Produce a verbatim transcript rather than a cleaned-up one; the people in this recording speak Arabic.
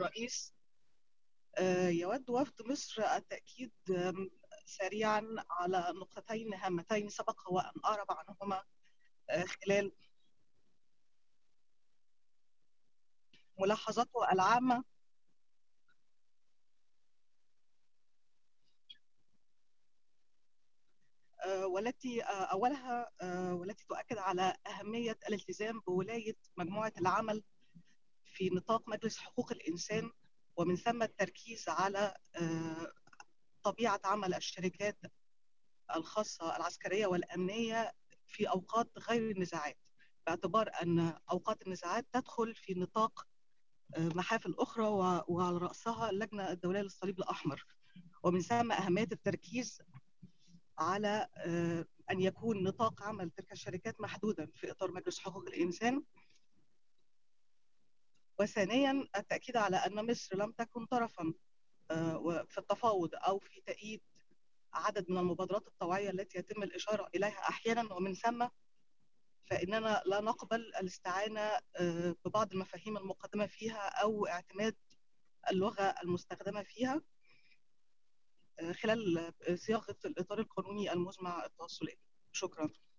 الرئيس آه، يود وفد مصر التأكيد آم، سريعا على نقطتين هامتين سبق وأن أعرب عنهما آه، خلال ملاحظاته العامة، آه، والتي آه، أولها آه، والتي تؤكد على أهمية الالتزام بولاية مجموعة العمل في نطاق مجلس حقوق الإنسان، ومن ثم التركيز على آه، طبيعة عمل الشركات الخاصة العسكرية والأمنية في أوقات غير النزاعات، باعتبار أن أوقات النزاعات تدخل في نطاق آه، محافل أخرى و- وعلى رأسها اللجنة الدولية للصليب الأحمر. ومن ثم أهمية التركيز على آه، أن يكون نطاق عمل تلك الشركات محدودا في إطار مجلس حقوق الإنسان. وثانيا التأكيد على أن مصر لم تكن طرفا آه، في التفاوض أو في تأييد عدد من المبادرات الطوعية التي يتم الإشارة إليها أحيانا، ومن ثم فإننا لا نقبل الاستعانة آه، ببعض المفاهيم المقدمة فيها أو اعتماد اللغة المستخدمة فيها آه، خلال صياغة الإطار القانوني المزمع التوصل إليه. شكرا.